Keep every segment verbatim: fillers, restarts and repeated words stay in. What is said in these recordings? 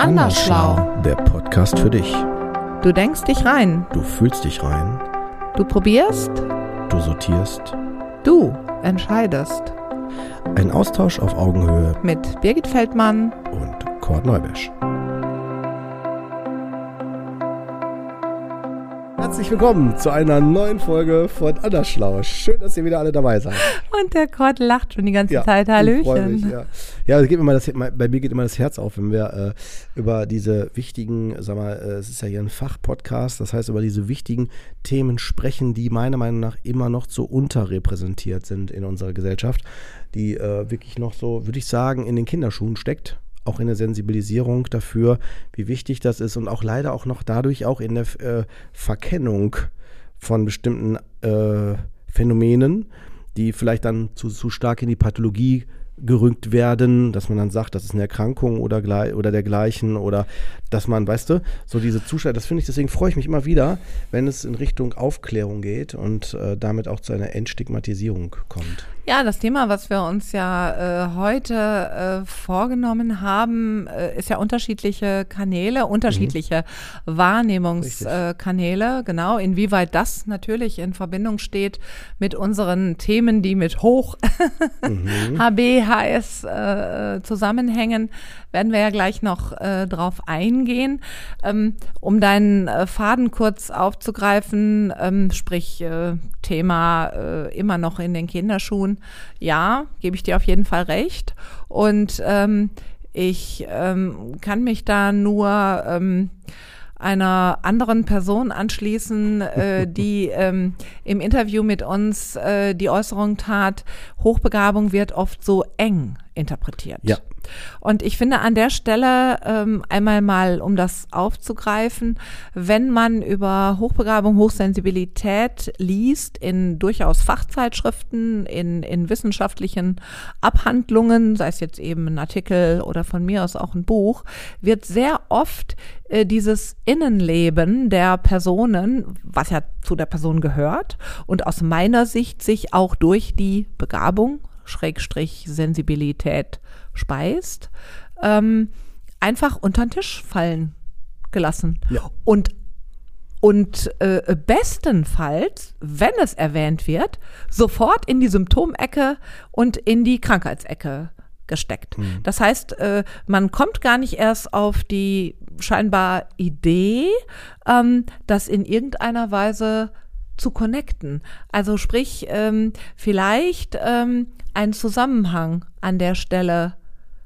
Andersschlau, der Podcast für dich. Du denkst dich rein. Du fühlst dich rein. Du probierst. Du sortierst. Du entscheidest. Ein Austausch auf Augenhöhe mit Birgit Feldmann und Kurt Neubesch. Herzlich willkommen zu einer neuen Folge von Andersschlau. Schön, dass ihr wieder alle dabei seid. Und der Kurt lacht schon die ganze ja, Zeit. Hallöchen. Ich freue mich, ja, ja es geht mir mal das, bei mir geht immer das Herz auf, wenn wir äh, über diese wichtigen, sag mal, äh, es ist ja hier ein Fachpodcast, das heißt über diese wichtigen Themen sprechen, die meiner Meinung nach immer noch so unterrepräsentiert sind in unserer Gesellschaft, die äh, wirklich noch so, würde ich sagen, in den Kinderschuhen steckt. Auch in der Sensibilisierung dafür, wie wichtig das ist und auch leider auch noch dadurch auch in der äh, Verkennung von bestimmten äh, Phänomenen, die vielleicht dann zu, zu stark in die Pathologie gerückt werden, dass man dann sagt, das ist eine Erkrankung oder, oder dergleichen oder dass man, weißt du, so diese Zustände, das finde ich, deswegen freue ich mich immer wieder, wenn es in Richtung Aufklärung geht und äh, damit auch zu einer Entstigmatisierung kommt. Ja, das Thema, was wir uns ja äh, heute äh, vorgenommen haben, äh, ist ja unterschiedliche Kanäle, unterschiedliche mhm. Wahrnehmungskanäle, äh, genau, inwieweit das natürlich in Verbindung steht mit unseren Themen, die mit Hoch mhm. H B, H S äh, zusammenhängen, werden wir ja gleich noch äh, drauf eingehen. Ähm, um deinen äh, Faden kurz aufzugreifen, ähm, sprich äh, Thema äh, immer noch in den Kinderschuhen. Ja, gebe ich dir auf jeden Fall recht. Und ähm, ich ähm, kann mich da nur ähm, einer anderen Person anschließen, äh, die ähm, im Interview mit uns äh, die Äußerung tat, Hochbegabung wird oft so eng interpretiert. Ja. Und ich finde an der Stelle ähm, einmal mal, um das aufzugreifen, wenn man über Hochbegabung, Hochsensibilität liest, in durchaus Fachzeitschriften, in, in wissenschaftlichen Abhandlungen, sei es jetzt eben ein Artikel oder von mir aus auch ein Buch, wird sehr oft äh, dieses Innenleben der Personen, was ja zu der Person gehört und aus meiner Sicht sich auch durch die Begabung, Schrägstrich Sensibilität speist, ähm, einfach unter den Tisch fallen gelassen. Ja. Und, und äh, bestenfalls, wenn es erwähnt wird, sofort in die Symptomecke und in die Krankheitsecke gesteckt. Mhm. Das heißt, äh, man kommt gar nicht erst auf die scheinbar Idee, ähm, das in irgendeiner Weise zu connecten. Also sprich, ähm, vielleicht ähm, einen Zusammenhang an der Stelle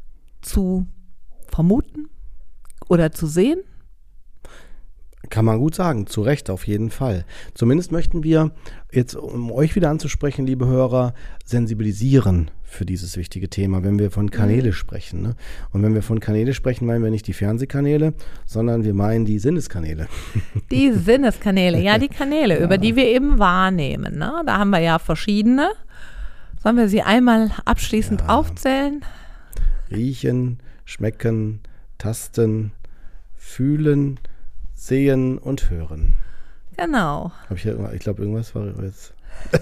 zu vermuten oder zu sehen? Kann man gut sagen, zu Recht auf jeden Fall. Zumindest möchten wir jetzt, um euch wieder anzusprechen, liebe Hörer, sensibilisieren für dieses wichtige Thema, wenn wir von Kanäle mhm. sprechen. Ne? Und wenn wir von Kanäle sprechen, meinen wir nicht die Fernsehkanäle, sondern wir meinen die Sinneskanäle. Die Sinneskanäle, ja, die Kanäle, ja. über die wir eben wahrnehmen. Ne? Da haben wir ja verschiedene. Sollen wir sie einmal abschließend ja. aufzählen? Riechen, schmecken, tasten, fühlen, sehen und hören. Genau. Hab ich, ich glaube, irgendwas war jetzt.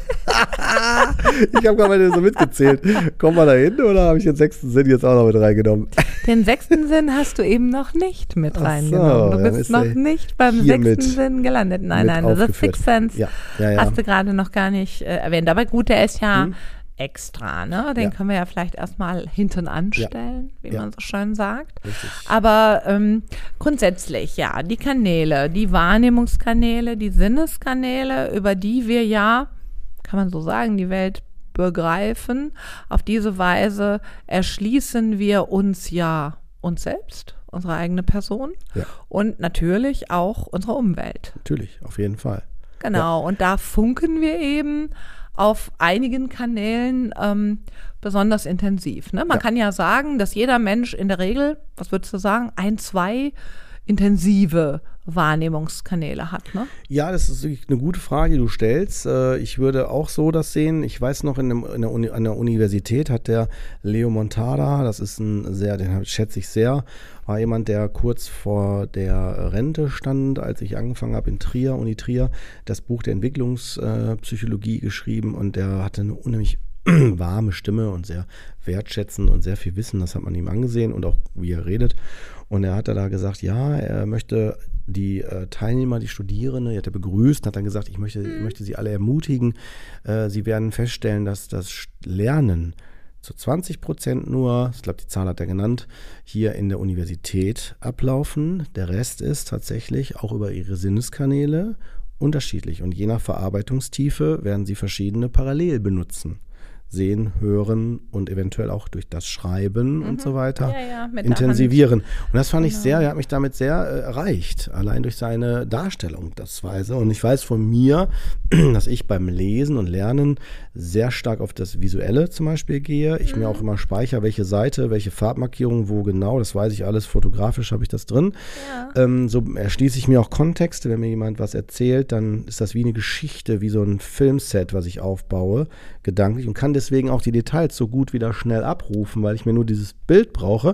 Ich habe gerade mal so mitgezählt. Kommen wir da hin oder habe ich den sechsten Sinn jetzt auch noch mit reingenommen? Den sechsten Sinn hast du eben noch nicht mit reingenommen. So, du bist noch nicht beim sechsten Sinn gelandet. Nein, nein, das Sixth Sense ja, ja, ja. hast du gerade noch gar nicht äh, erwähnt. Aber gut, der ist ja hm. extra, ne? Den ja. können wir ja vielleicht erstmal hinten anstellen, ja. wie ja. man so schön sagt. Richtig. Aber ähm, grundsätzlich, ja, die Kanäle, die Wahrnehmungskanäle, die Sinneskanäle, über die wir ja, kann man so sagen, die Welt begreifen. Auf diese Weise erschließen wir uns ja uns selbst, unsere eigene Person ja. und natürlich auch unsere Umwelt. Natürlich, auf jeden Fall. Genau, ja. und da funken wir eben auf einigen Kanälen ähm, besonders intensiv. Ne? Man ja. kann ja sagen, dass jeder Mensch in der Regel, was würdest du sagen, ein, zwei intensive Wahrnehmungskanäle hat, ne? Ja, das ist wirklich eine gute Frage, die du stellst. Ich würde auch so das sehen. Ich weiß noch, in, dem, in der Uni, an der Universität hat der Leo Montada, das ist ein sehr, den schätze ich sehr, war jemand, der kurz vor der Rente stand, als ich angefangen habe in Trier, Uni Trier, das Buch der Entwicklungspsychologie geschrieben und der hatte eine unheimlich warme Stimme und sehr wertschätzend und sehr viel Wissen, das hat man ihm angesehen und auch wie er redet. Und er hat da gesagt, ja, er möchte die äh, Teilnehmer, die Studierenden, die hat er begrüßt und hat dann gesagt, ich möchte, ich möchte sie alle ermutigen. Äh, sie werden feststellen, dass das Lernen zu zwanzig Prozent nur, ich glaube, die Zahl hat er genannt, hier in der Universität ablaufen. Der Rest ist tatsächlich auch über ihre Sinneskanäle unterschiedlich. Und je nach Verarbeitungstiefe werden sie verschiedene parallel benutzen. Sehen, hören und eventuell auch durch das Schreiben mhm. und so weiter ja, ja, intensivieren. Und das fand genau. ich sehr, er hat mich damit sehr äh, erreicht, allein durch seine Darstellungsweise. Und ich weiß von mir, dass ich beim Lesen und Lernen sehr stark auf das Visuelle zum Beispiel gehe. Ich mhm. mir auch immer speichere, welche Seite, welche Farbmarkierung, wo genau, das weiß ich alles, fotografisch habe ich das drin. Ja. Ähm, so erschließe ich mir auch Kontexte, wenn mir jemand was erzählt, dann ist das wie eine Geschichte, wie so ein Filmset, was ich aufbaue, gedanklich und kann deswegen auch die Details so gut wieder schnell abrufen, weil ich mir nur dieses Bild brauche.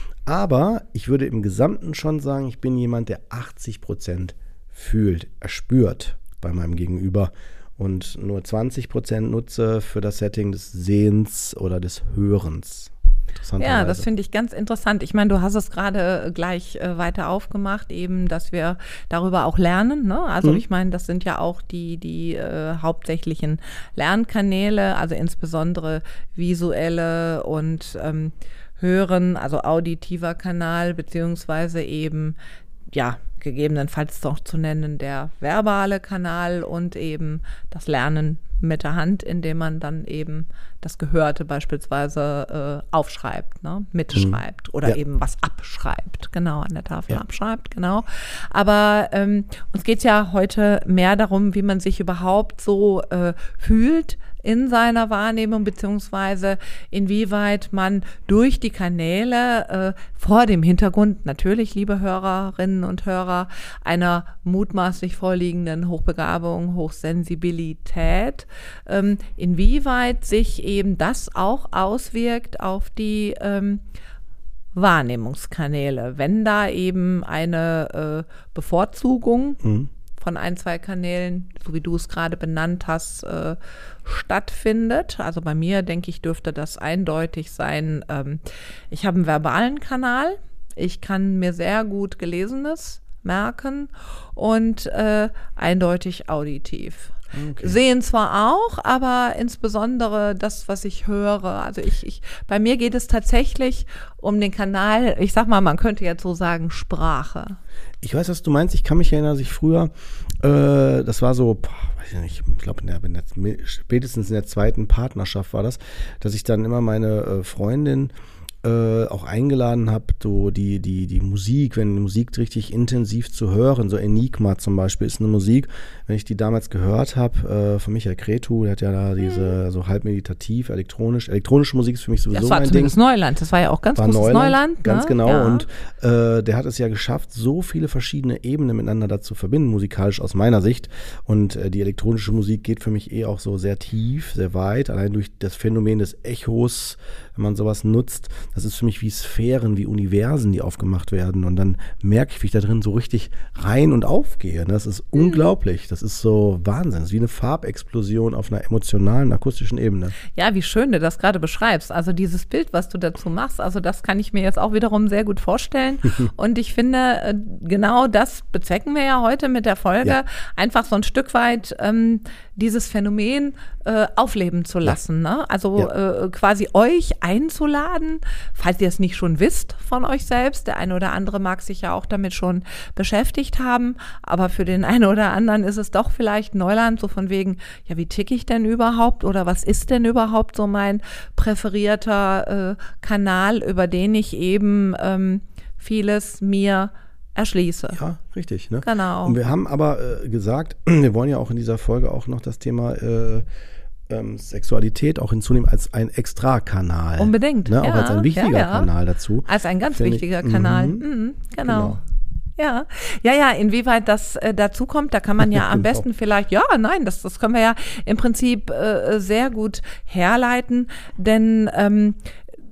Aber ich würde im Gesamten schon sagen, ich bin jemand, der achtzig Prozent fühlt, erspürt bei meinem Gegenüber und nur zwanzig Prozent nutze für das Setting des Sehens oder des Hörens. Ja, das finde ich ganz interessant. Ich meine, du hast es gerade gleich äh, weiter aufgemacht, eben, dass wir darüber auch lernen. Ne? Also mhm. ich meine, das sind ja auch die, die äh, hauptsächlichen Lernkanäle, also insbesondere visuelle und ähm, Hören, also auditiver Kanal, beziehungsweise eben, ja, gegebenenfalls doch zu nennen, der verbale Kanal und eben das Lernen mit der Hand, indem man dann eben das Gehörte beispielsweise äh, aufschreibt, ne? mitschreibt mhm. oder ja. eben was abschreibt, genau, an der Tafel ja. abschreibt, genau. Aber ähm, uns geht es ja heute mehr darum, wie man sich überhaupt so äh, fühlt in seiner Wahrnehmung, beziehungsweise inwieweit man durch die Kanäle äh, vor dem Hintergrund, natürlich, liebe Hörerinnen und Hörer, einer mutmaßlich vorliegenden Hochbegabung, Hochsensibilität, ähm, inwieweit sich eben das auch auswirkt auf die ähm, Wahrnehmungskanäle, wenn da eben eine äh, Bevorzugung mhm. von ein, zwei Kanälen, so wie du es gerade benannt hast, äh, stattfindet. Also bei mir, denke ich, dürfte das eindeutig sein. Ähm, ich habe einen verbalen Kanal. Ich kann mir sehr gut Gelesenes merken und äh, eindeutig auditiv. Okay. Sehen zwar auch, aber insbesondere das, was ich höre. Also ich, ich, bei mir geht es tatsächlich um den Kanal, ich sag mal, man könnte jetzt so sagen, Sprache. Ich weiß, was du meinst. Ich kann mich erinnern, dass ich früher, äh, das war so, boah, weiß ich nicht, ich glaube, spätestens in der zweiten Partnerschaft war das, dass ich dann immer meine äh, Freundin Äh, auch eingeladen habe, so die, die, die Musik, wenn die Musik richtig intensiv zu hören, so Enigma zum Beispiel ist eine Musik, wenn ich die damals gehört habe, äh, von Michael Cretu, der hat ja da diese mhm. so halb meditativ, elektronisch, elektronische Musik ist für mich sowieso das war mein Ding. Neuland, das war ja auch ganz war großes Neuland, Neuland. Ganz ne? genau ja. und äh, der hat es ja geschafft, so viele verschiedene Ebenen miteinander da zu verbinden, musikalisch aus meiner Sicht und äh, die elektronische Musik geht für mich eh auch so sehr tief, sehr weit, allein durch das Phänomen des Echos, wenn man sowas nutzt. Das ist für mich wie Sphären, wie Universen, die aufgemacht werden. Und dann merke ich, wie ich da drin so richtig rein und aufgehe. Das ist mhm. unglaublich. Das ist so Wahnsinn. Das ist wie eine Farbexplosion auf einer emotionalen, akustischen Ebene. Ja, wie schön du das gerade beschreibst. Also dieses Bild, was du dazu machst, also das kann ich mir jetzt auch wiederum sehr gut vorstellen. Und ich finde, genau das bezwecken wir ja heute mit der Folge. Ja. Einfach so ein Stück weit ähm, dieses Phänomen äh, aufleben zu lassen. Ja. Ne? Also ja. äh, quasi euch einzuladen, falls ihr es nicht schon wisst von euch selbst. Der eine oder andere mag sich ja auch damit schon beschäftigt haben, aber für den einen oder anderen ist es doch vielleicht Neuland, so von wegen, ja, wie ticke ich denn überhaupt oder was ist denn überhaupt so mein präferierter äh, Kanal, über den ich eben ähm, vieles mir erschließe. Ja, richtig. Ne? Genau. Und wir haben aber äh, gesagt, wir wollen ja auch in dieser Folge auch noch das Thema äh, ähm, Sexualität auch hinzunehmen als ein Extrakanal. Unbedingt. Ne? Ja, auch als ein wichtiger ja, ja. Kanal dazu. Als ein ganz Find wichtiger ich, Kanal. Mhm. Mhm, genau. genau. Ja, ja, ja, inwieweit das äh, dazu kommt, da kann man ja am genau. besten vielleicht, ja, nein, das, das können wir ja im Prinzip äh, sehr gut herleiten, denn ähm,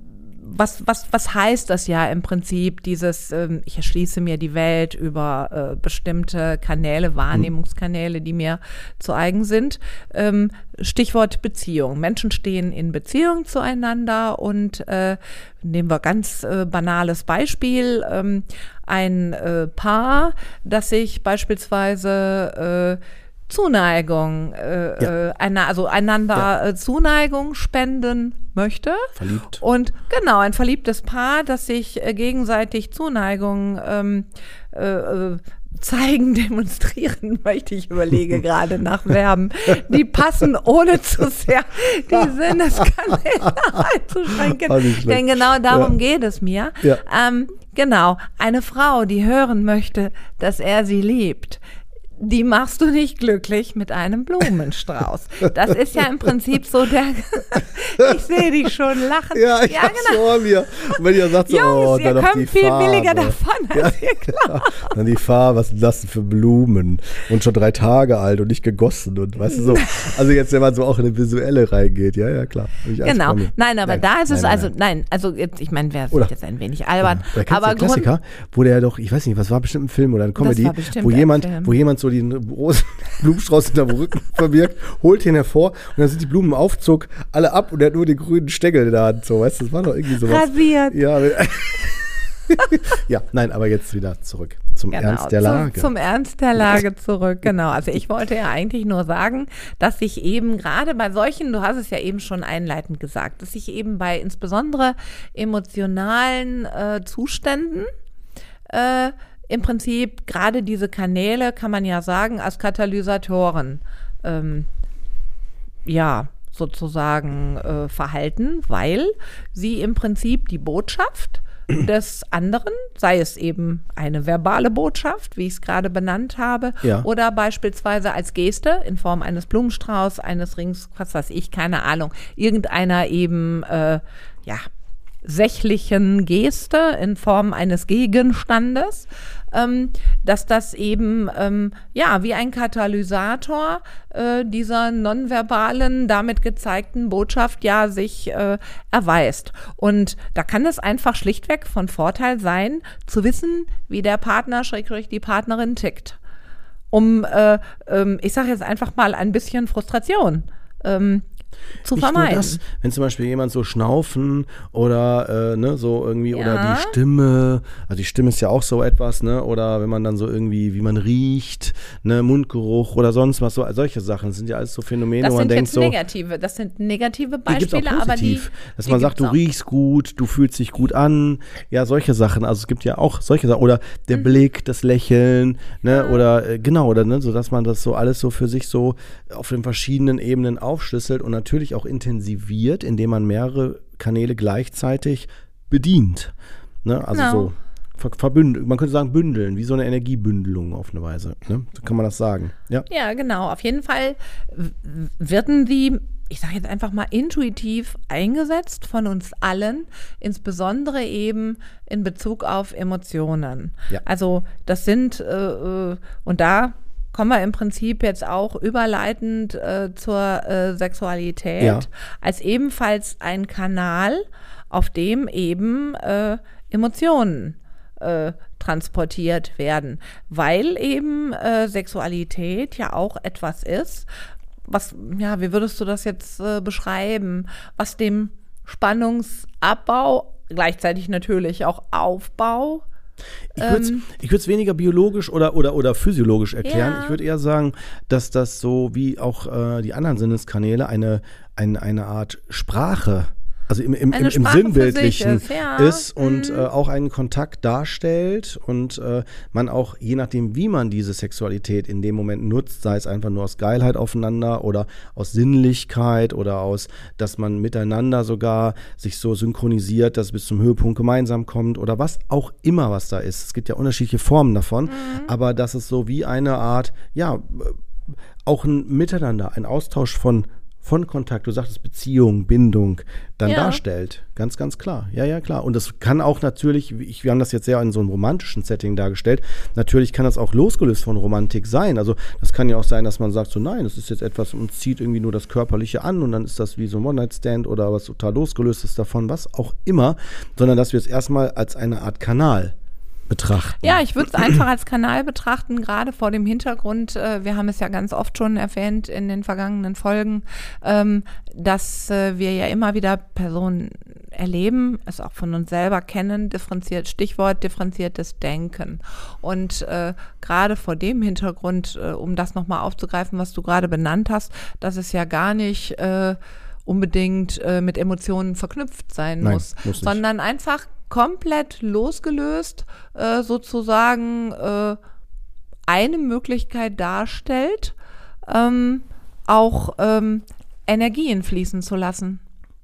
was, was, was heißt das ja im Prinzip, dieses, ähm, ich erschließe mir die Welt über äh, bestimmte Kanäle, Wahrnehmungskanäle, die mir zu eigen sind. Ähm, Stichwort Beziehung. Menschen stehen in Beziehung zueinander und äh, nehmen wir ganz äh, banales Beispiel. Ähm, ein äh, Paar, das sich beispielsweise äh, Zuneigung, äh, ja. äh, einer, also einander ja. äh, Zuneigung spenden möchte. Verliebt. Und genau, ein verliebtes Paar, das sich äh, gegenseitig Zuneigung ähm, äh, äh, zeigen, demonstrieren möchte. Ich überlege gerade nach Verben, die passen ohne zu sehr die Sinneskanäle einzuschränken. Denn genau darum ja. geht es mir. Ja. Ähm, genau, eine Frau, die hören möchte, dass er sie liebt, die machst du nicht glücklich mit einem Blumenstrauß. Das ist ja im Prinzip so der, ich sehe dich schon lachen. Ja, ich ja, hab's genau. vor mir. Und wenn ihr sagt so, Jungs, oh, ihr dann kommt die viel Farbe. billiger davon als ja, ihr glaubt. Dann die Farbe, was sind das denn für Blumen? Und schon drei Tage alt und nicht gegossen und weißt du so. Also jetzt, wenn man so auch in eine visuelle reingeht, ja, ja, klar. Genau. Nein, aber nein, da ist es nein, also, nein. nein, also jetzt, ich meine, wer ist jetzt ein wenig albern. Oder kennst aber du den Klassiker, wo der doch, ich weiß nicht, was war bestimmt ein Film oder eine Comedy, wo jemand, Film. wo jemand so den großen Blumenstrauß hinterm Rücken verbirgt, holt ihn hervor und dann sind die Blumen im Aufzug alle ab und er hat nur den grünen Stängel in der Hand. So, weißt du, das war doch irgendwie sowas. Rasiert. Ja, ja, nein, aber jetzt wieder zurück zum genau, Ernst der Lage. Zum, zum Ernst der Lage zurück, genau. Also ich wollte ja eigentlich nur sagen, dass sich eben gerade bei solchen, du hast es ja eben schon einleitend gesagt, dass sich eben bei insbesondere emotionalen äh, Zuständen äh, im Prinzip gerade diese Kanäle, kann man ja sagen, als Katalysatoren ähm, ja sozusagen äh, verhalten, weil sie im Prinzip die Botschaft des anderen, sei es eben eine verbale Botschaft, wie ich es gerade benannt habe, ja. oder beispielsweise als Geste in Form eines Blumenstrauß, eines Rings, was weiß ich, keine Ahnung, irgendeiner eben, äh, ja, sächlichen Geste in Form eines Gegenstandes, ähm, dass das eben ähm, ja wie ein Katalysator äh, dieser nonverbalen, damit gezeigten Botschaft ja sich äh, erweist. Und da kann es einfach schlichtweg von Vorteil sein, zu wissen, wie der Partner, Schrägstrich die Partnerin tickt. Um, äh, ähm, ich sage jetzt einfach mal, ein bisschen Frustration ähm, zu Nicht vermeiden. nur das, wenn zum Beispiel jemand so schnaufen oder äh, ne, so irgendwie, ja. oder die Stimme, also die Stimme ist ja auch so etwas, ne, oder wenn man dann so irgendwie, wie man riecht, ne, Mundgeruch oder sonst was, so solche Sachen, das sind ja alles so Phänomene, das wo man sind denkt jetzt so. negative, das sind negative Beispiele, die gibt's auch aber die. positiv, dass man sagt, du riechst gut, du fühlst dich gut an, ja, solche Sachen, also es gibt ja auch solche Sachen, oder der mhm. Blick, das Lächeln, ne, mhm. oder äh, genau, oder ne, so dass man das so alles so für sich so auf den verschiedenen Ebenen aufschlüsselt und natürlich auch intensiviert, indem man mehrere Kanäle gleichzeitig bedient. Ne? Also genau. so ver- verbündeln, man könnte sagen bündeln, wie so eine Energiebündelung auf eine Weise. Ne? So kann man das sagen. Ja, ja genau. Auf jeden Fall werden die, ich sage jetzt einfach mal, intuitiv eingesetzt von uns allen, insbesondere eben in Bezug auf Emotionen. Ja. Also das sind, äh, und da kommen wir im Prinzip jetzt auch überleitend äh, zur äh, Sexualität, ja. als ebenfalls ein Kanal, auf dem eben äh, Emotionen äh, transportiert werden, weil eben äh, Sexualität ja auch etwas ist, was, ja, wie würdest du das jetzt äh, beschreiben, was dem Spannungsabbau, gleichzeitig natürlich auch Aufbau, Ich würde es ich würd's weniger biologisch oder, oder, oder physiologisch erklären. Ja. Ich würde eher sagen, dass das so wie auch äh, die anderen Sinneskanäle eine, eine, eine Art Sprache, also im, im, im, im Sinnbildlichen ist, ja. ist und mhm. äh, auch einen Kontakt darstellt und äh, man auch, je nachdem, wie man diese Sexualität in dem Moment nutzt, sei es einfach nur aus Geilheit aufeinander oder aus Sinnlichkeit oder aus, dass man miteinander sogar sich so synchronisiert, dass es bis zum Höhepunkt gemeinsam kommt oder was auch immer, was da ist. Es gibt ja unterschiedliche Formen davon, mhm. aber das ist so wie eine Art, ja, auch ein Miteinander, ein Austausch von von Kontakt, du sagtest Beziehung, Bindung, dann ja. darstellt. Ganz, ganz klar. Ja, ja, klar. Und das kann auch natürlich, ich, wir haben das jetzt sehr in so einem romantischen Setting dargestellt, natürlich kann das auch losgelöst von Romantik sein. Also das kann ja auch sein, dass man sagt, so nein, das ist jetzt etwas und zieht irgendwie nur das Körperliche an und dann ist das wie so ein One-Night-Stand oder was total losgelöst ist davon, was auch immer, sondern dass wir es erstmal als eine Art Kanal betrachten. Ja, ich würde es einfach als Kanal betrachten, gerade vor dem Hintergrund, äh, wir haben es ja ganz oft schon erwähnt in den vergangenen Folgen, ähm, dass äh, wir ja immer wieder Personen erleben, es auch von uns selber kennen, differenziert, Stichwort differenziertes Denken. Und äh, gerade vor dem Hintergrund, äh, um das nochmal aufzugreifen, was du gerade benannt hast, dass es ja gar nicht äh, unbedingt äh, mit Emotionen verknüpft sein Nein, muss, muss sondern einfach komplett losgelöst äh, sozusagen äh, eine Möglichkeit darstellt, ähm, auch ähm, Energien fließen zu lassen.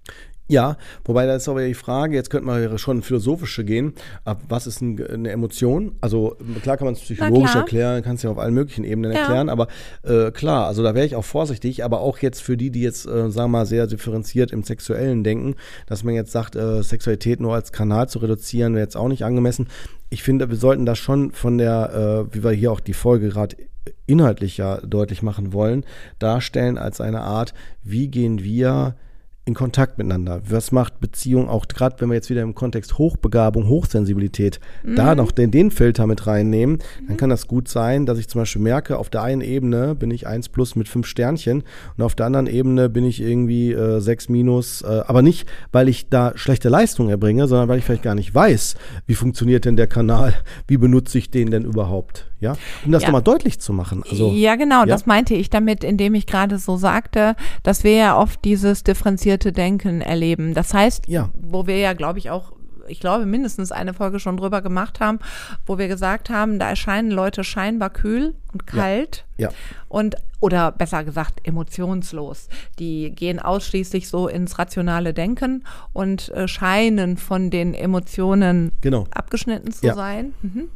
Ja, wobei da ist aber die Frage, jetzt könnte man schon philosophische gehen, ab was ist ein, eine Emotion? Also klar kann man es psychologisch erklären, kannst ja auf allen möglichen Ebenen ja. erklären, aber äh, klar, also da wäre ich auch vorsichtig, aber auch jetzt für die, die jetzt, äh, sagen wir mal, sehr differenziert im Sexuellen denken, dass man jetzt sagt, äh, Sexualität nur als Kanal zu reduzieren, wäre jetzt auch nicht angemessen. Ich finde, wir sollten das schon von der, äh, wie wir hier auch die Folge gerade inhaltlich ja deutlich machen wollen, darstellen als eine Art, wie gehen wir in Kontakt miteinander. Was macht Beziehung auch, gerade wenn wir jetzt wieder im Kontext Hochbegabung, Hochsensibilität, mhm. da noch den, den Filter mit reinnehmen, mhm. dann kann das gut sein, dass ich zum Beispiel merke, auf der einen Ebene bin ich eins plus mit fünf Sternchen und auf der anderen Ebene bin ich irgendwie äh, sechs minus, äh, aber nicht, weil ich da schlechte Leistung erbringe, sondern weil ich vielleicht gar nicht weiß, wie funktioniert denn der Kanal, wie benutze ich den denn überhaupt, ja? Um das ja. nochmal deutlich zu machen. Also, ja, genau, ja? das meinte ich damit, indem ich gerade so sagte, dass wir ja oft dieses differenzierte Denken erleben. Das heißt, ja. wo wir ja, glaube ich, auch, ich glaube, mindestens eine Folge schon drüber gemacht haben, wo wir gesagt haben, da erscheinen Leute scheinbar kühl und kalt ja. Ja. und, oder besser gesagt, emotionslos. Die gehen ausschließlich so ins rationale Denken und äh, scheinen von den Emotionen genau. abgeschnitten zu ja. sein. Mhm.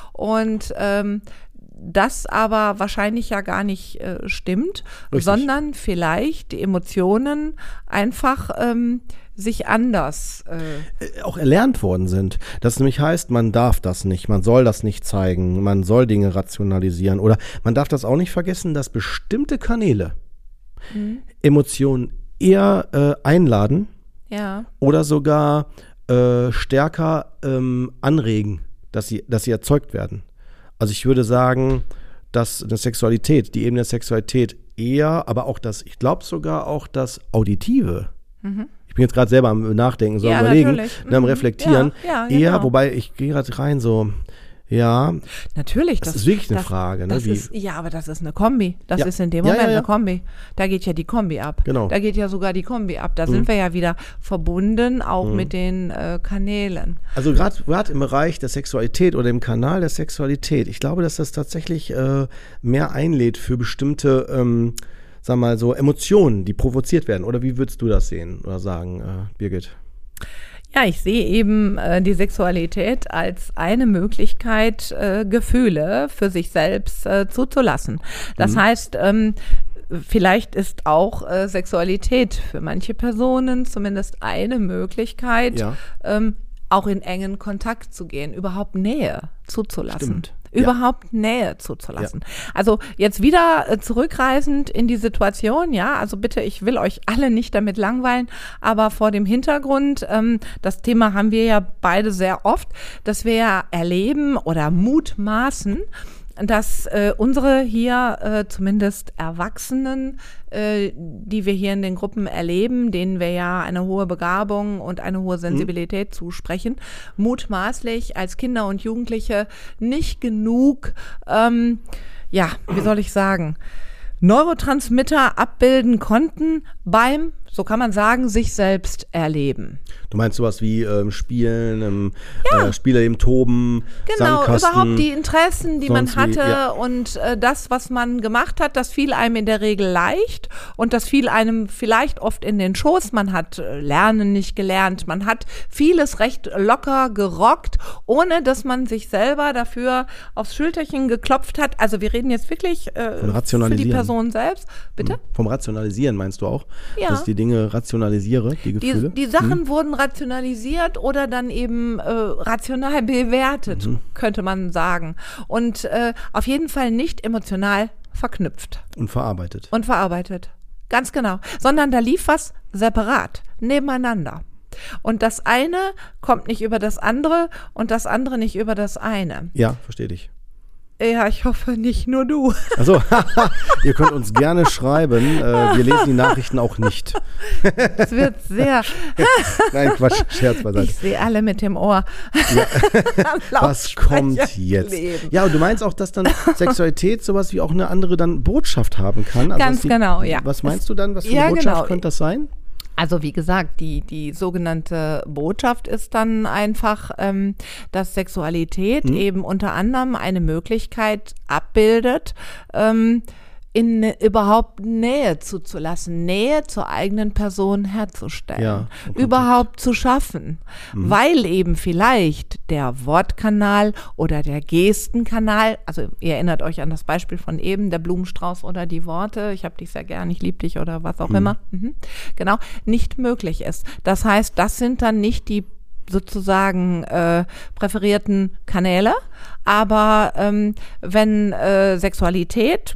Und ähm, das aber wahrscheinlich ja gar nicht äh, stimmt, Richtig. sondern vielleicht die Emotionen einfach ähm, sich anders äh, auch erlernt worden sind. Das nämlich heißt, man darf das nicht, man soll das nicht zeigen, man soll Dinge rationalisieren oder man darf das auch nicht vergessen, dass bestimmte Kanäle mhm. Emotionen eher äh, einladen ja. oder sogar äh, stärker ähm, anregen, dass sie, dass sie erzeugt werden. Also ich würde sagen, dass eine Sexualität, die Ebene der Sexualität eher, aber auch das, ich glaube sogar auch das Auditive. Mhm. Ich bin jetzt gerade selber am Nachdenken, so ja, am Überlegen, mhm. am Reflektieren. Ja, ja, eher, genau. wobei ich gehe gerade rein so, ja. Natürlich. Das, das ist wirklich eine das, Frage. Ne? Das Wie, ist, ja, aber das ist eine Kombi. Das ja. ist in dem ja, Moment ja, ja. eine Kombi. Da geht ja die Kombi ab. Genau. Da geht ja sogar die Kombi ab. Da mhm. sind wir ja wieder verbunden, auch mhm. mit den äh, Kanälen. Also gerade im Bereich der Sexualität oder im Kanal der Sexualität, ich glaube, dass das tatsächlich äh, mehr einlädt für bestimmte, ähm, sag mal so, Emotionen, die provoziert werden. Oder wie würdest du das sehen oder sagen, äh, Birgit? Ja, ich sehe eben äh, die Sexualität als eine Möglichkeit, äh, Gefühle für sich selbst äh, zuzulassen. Das mhm. heißt, ähm, vielleicht ist auch äh, Sexualität für manche Personen zumindest eine Möglichkeit, ja. ähm, auch in engen Kontakt zu gehen, überhaupt Nähe zuzulassen. Stimmt. Überhaupt ja. Nähe zuzulassen. Ja. Also jetzt wieder äh, zurückreisend in die Situation, ja, also bitte, ich will euch alle nicht damit langweilen, aber vor dem Hintergrund, ähm, das Thema haben wir ja beide sehr oft, dass wir ja erleben oder mutmaßen, dass äh, unsere hier äh, zumindest Erwachsenen, äh, die wir hier in den Gruppen erleben, denen wir ja eine hohe Begabung und eine hohe Sensibilität mhm. zusprechen, mutmaßlich als Kinder und Jugendliche nicht genug, ähm, ja, wie soll ich sagen, Neurotransmitter abbilden konnten beim so kann man sagen, sich selbst erleben. Du meinst sowas wie ähm, Spielen, ähm, ja. äh, Spielerleben, Toben, genau, Sandkasten. Überhaupt die Interessen, die man hatte wie, ja. und äh, das, was man gemacht hat, das fiel einem in der Regel leicht und das fiel einem vielleicht oft in den Schoß. Man hat äh, Lernen nicht gelernt, man hat vieles recht locker gerockt, ohne dass man sich selber dafür aufs Schulterchen geklopft hat. Also wir reden jetzt wirklich äh, für die Person selbst. Bitte? Vom Rationalisieren meinst du auch? Ja. Dass ich die Dinge rationalisiere, die Gefühle? Die, die Sachen hm. wurden rationalisiert oder dann eben äh, rational bewertet, mhm. könnte man sagen. Und äh, auf jeden Fall nicht emotional verknüpft. Und verarbeitet. Und verarbeitet. Ganz genau. Sondern da lief was separat, nebeneinander. Und das eine kommt nicht über das andere und das andere nicht über das eine. Ja, verstehe dich. Ja, ich hoffe nicht nur du. Also, ihr könnt uns gerne schreiben. Äh, wir lesen die Nachrichten auch nicht. Es wird sehr... Nein, Quatsch, Scherz beiseite. Ich sehe alle mit dem Ohr. Ja. Was kommt jetzt? Leben. Ja, und du meinst auch, dass dann Sexualität sowas wie auch eine andere dann Botschaft haben kann? Also Ganz die, genau, ja. Was meinst du dann? Was für ja, eine Botschaft genau. könnte das sein? Also wie gesagt, die, die sogenannte Botschaft ist dann einfach, ähm, dass Sexualität hm. eben unter anderem eine Möglichkeit abbildet, ähm, in überhaupt Nähe zuzulassen, Nähe zur eigenen Person herzustellen, ja, überhaupt zu schaffen, mhm. weil eben vielleicht der Wortkanal oder der Gestenkanal, also ihr erinnert euch an das Beispiel von eben, der Blumenstrauß oder die Worte, ich hab dich sehr gern, ich lieb dich oder was auch mhm. immer, mhm. genau, nicht möglich ist. Das heißt, das sind dann nicht die sozusagen äh, präferierten Kanäle, aber ähm, wenn äh, Sexualität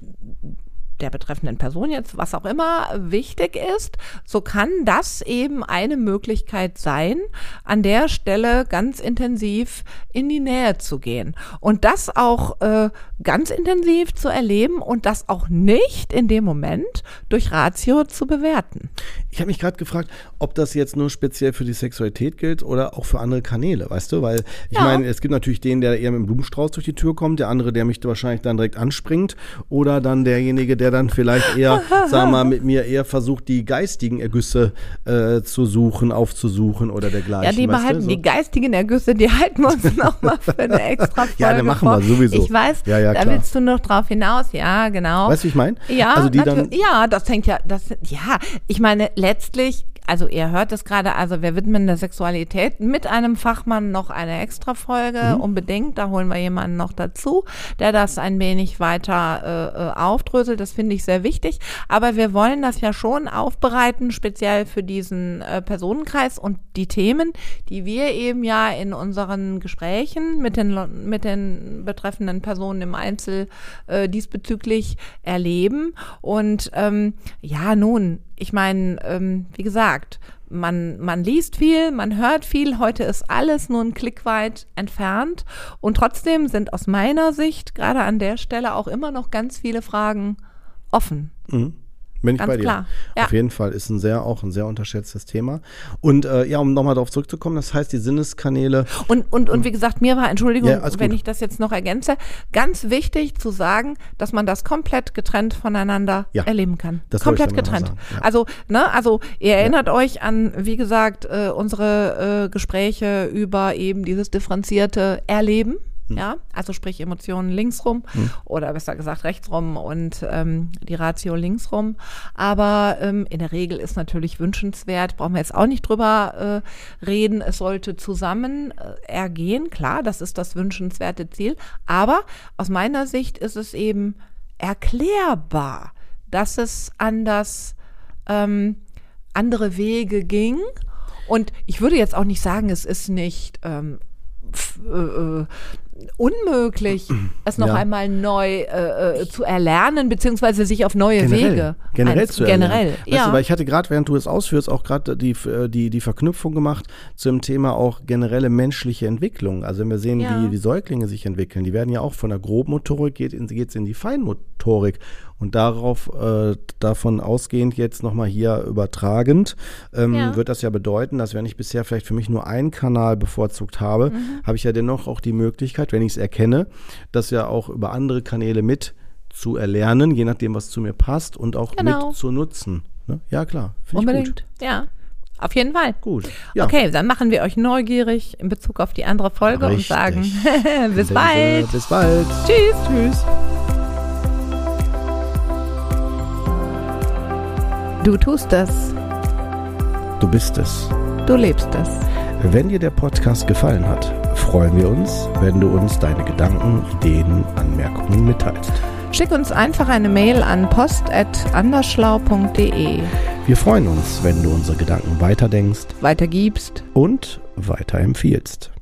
der betreffenden Person jetzt, was auch immer, wichtig ist, so kann das eben eine Möglichkeit sein, an der Stelle ganz intensiv in die Nähe zu gehen und das auch äh, ganz intensiv zu erleben und das auch nicht in dem Moment durch Ratio zu bewerten. Ich habe mich gerade gefragt, ob das jetzt nur speziell für die Sexualität gilt oder auch für andere Kanäle, weißt du? Weil ich ja. meine, es gibt natürlich den, der eher mit dem Blumenstrauß durch die Tür kommt, der andere, der mich wahrscheinlich dann direkt anspringt oder dann derjenige, der dann vielleicht eher, sagen wir mal, mit mir eher versucht, die geistigen Ergüsse äh, zu suchen, aufzusuchen oder dergleichen. Ja, die behalten so. Die geistigen Ergüsse, die halten wir uns nochmal für eine extra Folge Ja, dann machen vor. wir sowieso. Ich weiß, ja, ja, da klar. willst du noch drauf hinaus, ja, genau. Weißt du, wie ich meine? Ja, also die dann ja, das hängt ja, das, ja, ich meine, letztlich, also ihr hört es gerade, also wir widmen der Sexualität mit einem Fachmann noch eine extra Folge, mhm. unbedingt, da holen wir jemanden noch dazu, der das ein wenig weiter äh, aufdröselt, das finde ich sehr wichtig, aber wir wollen das ja schon aufbereiten, speziell für diesen äh, Personenkreis und die Themen, die wir eben ja in unseren Gesprächen mit den, mit den betreffenden Personen im Einzel äh, diesbezüglich erleben und ähm, ja, nun, ich meine, ähm, wie gesagt, man, man liest viel, man hört viel, heute ist alles nur ein Klick weit entfernt und trotzdem sind aus meiner Sicht gerade an der Stelle auch immer noch ganz viele Fragen offen. Mhm. Bin ich Ganz bei dir. Klar. Ja. Auf jeden Fall ist ein sehr, auch ein sehr unterschätztes Thema. Und äh, ja, um nochmal darauf zurückzukommen, das heißt, die Sinneskanäle. Und, und, und wie gesagt, mir war, Entschuldigung, ja, wenn ich das jetzt noch ergänze, ganz wichtig zu sagen, dass man das komplett getrennt voneinander ja, erleben kann. Das komplett getrennt. Ja. Also, ne, also ihr erinnert ja. euch an, wie gesagt, äh, unsere äh, Gespräche über eben dieses differenzierte Erleben. Ja, also sprich Emotionen linksrum hm. oder besser gesagt rechtsrum und ähm, die Ratio linksrum. Aber ähm, in der Regel ist natürlich wünschenswert, brauchen wir jetzt auch nicht drüber äh, reden, es sollte zusammen äh, ergehen, klar, das ist das wünschenswerte Ziel. Aber aus meiner Sicht ist es eben erklärbar, dass es anders ähm, andere Wege ging. Und ich würde jetzt auch nicht sagen, es ist nicht ähm, f- äh, unmöglich, es noch ja. einmal neu äh, zu erlernen, beziehungsweise sich auf neue generell, Wege generell ein, zu generell, erlernen. ja. Weißt du, weil ich hatte gerade, während du es ausführst, auch gerade die, die, die Verknüpfung gemacht zum Thema auch generelle menschliche Entwicklung. Also wenn wir sehen, ja. wie die Säuglinge sich entwickeln, die werden ja auch von der Grobmotorik, geht in, geht's in die Feinmotorik. Und darauf, äh, davon ausgehend jetzt nochmal hier übertragend, ähm, ja. wird das ja bedeuten, dass wenn ich bisher vielleicht für mich nur einen Kanal bevorzugt habe, mhm. habe ich ja dennoch auch die Möglichkeit, wenn ich es erkenne, das ja auch über andere Kanäle mit zu erlernen, je nachdem, was zu mir passt und auch genau. mit zu nutzen. Ne? Ja, klar. Find Unbedingt, ich gut. ja. Auf jeden Fall. Gut. Ja. Okay, dann machen wir euch neugierig in Bezug auf die andere Folge Richtig. und sagen bis In dem bald. Sinne, bis bald. Tschüss. Tschüss. Du tust es. Du bist es. Du lebst es. Wenn dir der Podcast gefallen hat, freuen wir uns, wenn du uns deine Gedanken, Ideen, Anmerkungen mitteilst. Schick uns einfach eine Mail an post at andersschlau punkt de. Wir freuen uns, wenn du unsere Gedanken weiterdenkst Weitergibst und weiterempfiehlst.